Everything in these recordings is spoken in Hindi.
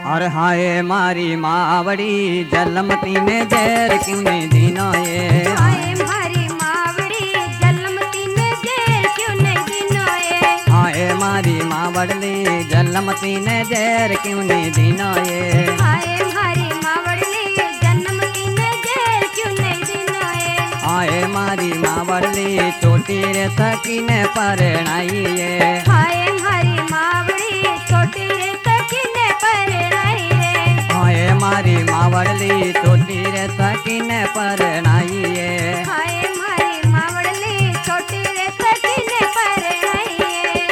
और हाय मारी मावड़ी जलमती ने जहर क्यों नहीं दीना ये। हाय मारी मावड़ी जलमती ने जहर क्यों नहीं दीना ये। हाय मारी मावड़ली जलमती ने जहर क्यों नहीं दीना ये। हाय मारी मावड़ली जलमती ने जहर क्यों नहीं दीना ये। हाय मारी मावड़ली छोटी रे सकी ने परणाई ये। हाय मारी मावड़ी छोटी रे सकी ने परणाई रे। हाय मारी मावड़ली छोटी रे सकी ने परणाई ये। हाय मारी मावड़ली छोटी रे सकी ने परणाई ये।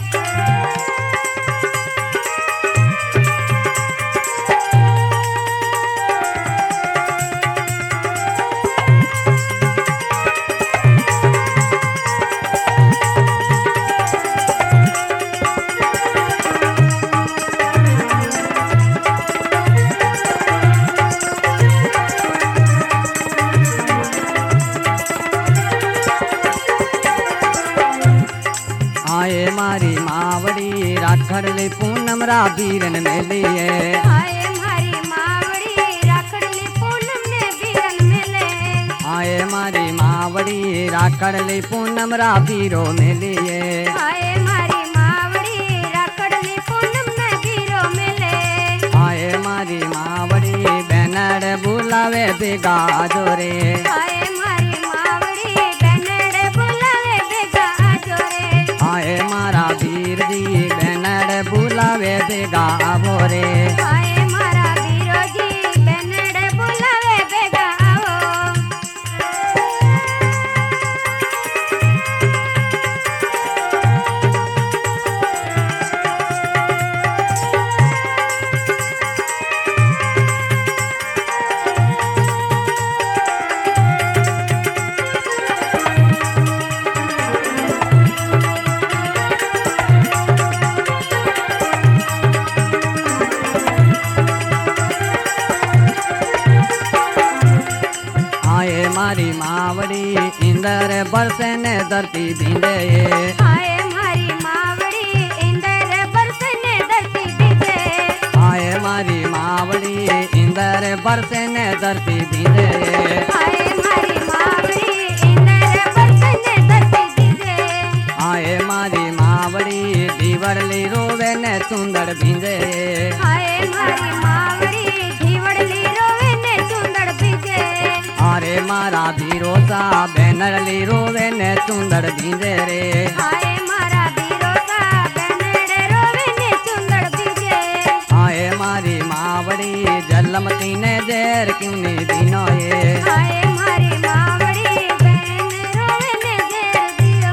हाय मारी मावड़ी राखड़ली पूनम रा बीरन मेलिए। हाय मारी मावड़ी राखड़ली पूनम ने बीरन मेले। हाय मारी मावड़ी राखड़ली पूनम रा बीरो मेलिए। हाय मारी मावड़ी राखड़ली पूनम ने बीरो मेले। हाय मारी मावड़ी बैनड़ बुलावे बेगा जोरे। हाय मारी मावड़ी बैनड़ बुलावे बेगा जोरे। हाय मारा वीर जी बैनड़ बुलावे बेगा बोरे। हाय मारा बीरो जी बैनड़ बुलावे बेगा आवो। हाय मारी मावड़ी इंदर बरसे ने धरती भींजे। हाय मारी मावड़ी इंदर बरसने धरती भीजे। हाय मारी मावड़ी इंदर बरसे ने धरती भींजे। हाय मारी मावड़ी इंदर बरसने धरती भीजे। हाय मारी मावड़ी दीवरली रोवे ने सुंदर भींजे। हाय मारी मावड़ी धीवड़ली रोवे ने सुंदर भीजे। अरे मारा भीरोसा बैनरली रोवे ने सुंदर भींजे रे। हाय मारा बीरोसा बैनड़ रोवे ने सुंदर भीजे। हाय मारी मावड़ी जलमती ने जहर क्यों नहीं दीना ये। हाय मारी मावड़ी बैन रोवे ने जहर दियो।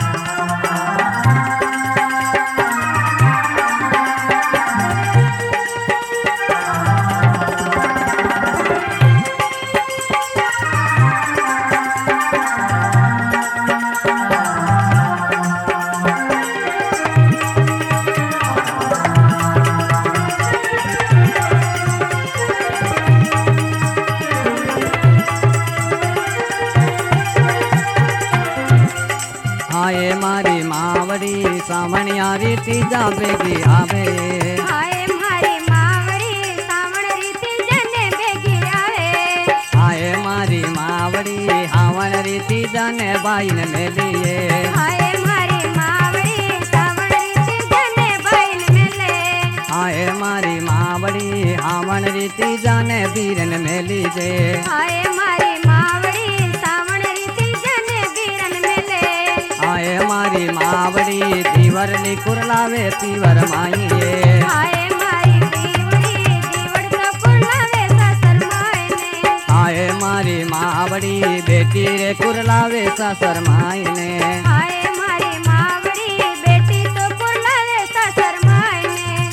हाय मारी मावड़ी सामनिया रीति जाबेगी आवे। हाय मारी मावड़ी सावण रीति जने बेगी आवे। हाय मारी मावड़ी हावण रीति जाने बाइन मेलिए। हाय मारी मावड़ी सावण रीति जने बाइन मेले। हाय मारी मावड़ी हावण रीति जाने बीरन मेलीजे। हाय मारी मावड़ी सावण रीति जने बीरन मेले। हाय मारी मावड़ी दीवरली कुरलावे तीवर माइए। हाय मारी दीवड़ी दीवड़ तो कुरलावे सासर मायने। हाय मारी मावड़ी बेटी रे कुरलावे सासर माइने। हाय मारी मावड़ी बेटी तो कुरलावे सासर मायने।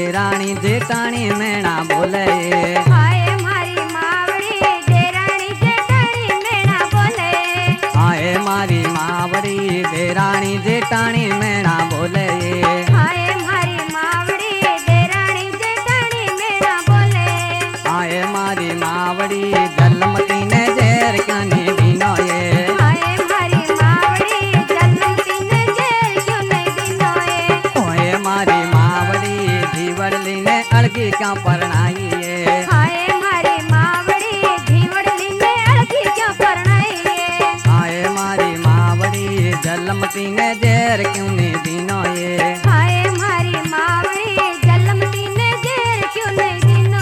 देराणी जेठाणी मैणा बोले हाय मारी मावड़ी देराणी जेठाणी मैणा बोले हाय मारी मावड़ी देराणी जेठाणी मैणा बोले हाय मारी मावड़ी देराणी जेठाणी मैणा बोले हाय मारी मावड़ी जलमती ने जेर क्यानी दीनो हाय मारी मावड़ी जलमती ने जेर क्यों नहीं दीनो ओए मारी मावड़ी धीवड़ली ने अड़गी क्या परनाई हाय मारी मावड़ी धीवड़ली ने अड़गी क्यों परनाई हाय मारी मावड़ी जलमती ने जेर क्यों नहीं दीनो हाय मारी मावड़ी जलमती ने जेर क्यों नहीं दीनो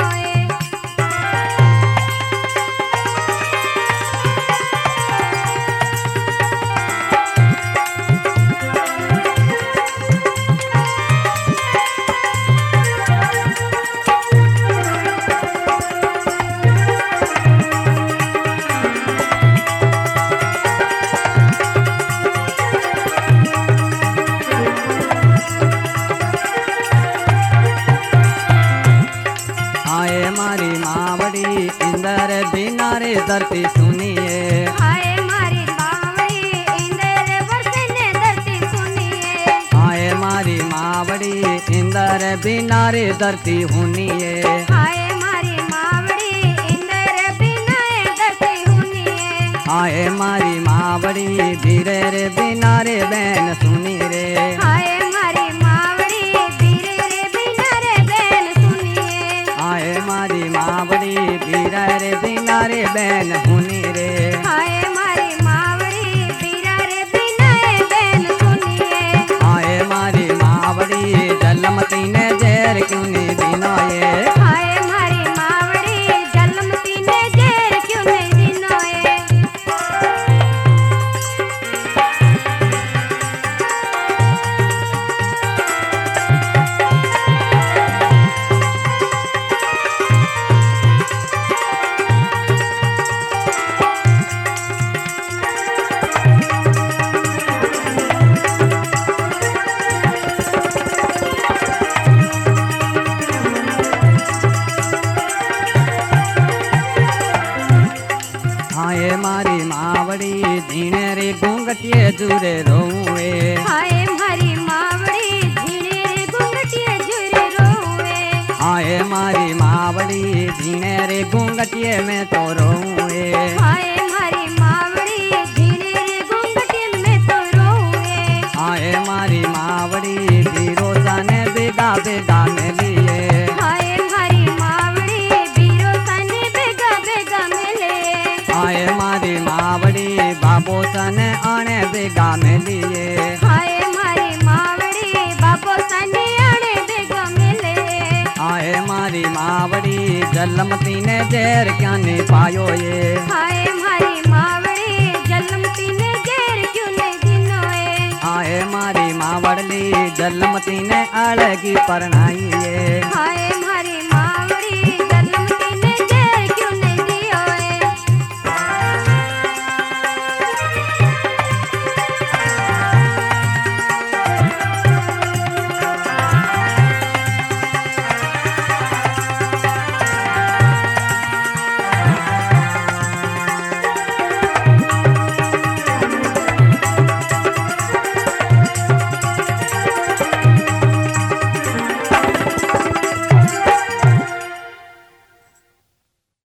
हाय मारी मावड़ी इंदर बिना रे धरती सुनिए हाय मारी मावड़ी इंदर बरसने धरती सुनिए हाय मारी मावड़ी इंदर बिना रे धरती हुनिए हाय मारी मावड़ी इंदर बिना धरती हुनिए हाय मारी मावड़ी धीरे रे बिना रे बैन सुनी रे हाय मारी मावड़ी धीरे रे बिना रे बैन सुनिए हाय मारी मावड़ी धीरे रे बिना रे बैन हुनी रे हाय मारी मावड़ी धीरा रे बिना बैन सुनिए हाय मारी मावड़ी जलमती ने जेर क्यों नहीं दीनो हाय मारी मावड़ी जलमती ने जेर क्यों नहीं दीनो हाय मारी मावड़ी झीणे रे घूंघटिए जुरे रोए हाय मारी मावड़ी झीणे रे घूंघटिए झुरे रोए हाय मारी मावड़ी झीणे रे घूंघटिए में तो रोए हाय मारी मावड़ी झीणे रे घूंघटिए में तो रोए हाय मारी मावड़ी बिरोसा ने बेगा बेगा में लिए हाय मारी मावड़ी बीरो सने बेगा बेगा मिले हाय मारी मावड़ी बाबो सन आने बेगा में लिए हाय मारी मावड़ी बाबो सने आने बेगा मिले हाय मारी मावड़ी जलमती ने जेर क्या नहीं पायो हाय मारी मावड़ी जलमती ने जेर क्यों नहीं दिनो हाय मारी मावड़ली जलमती ने अड़गी परनाई हाय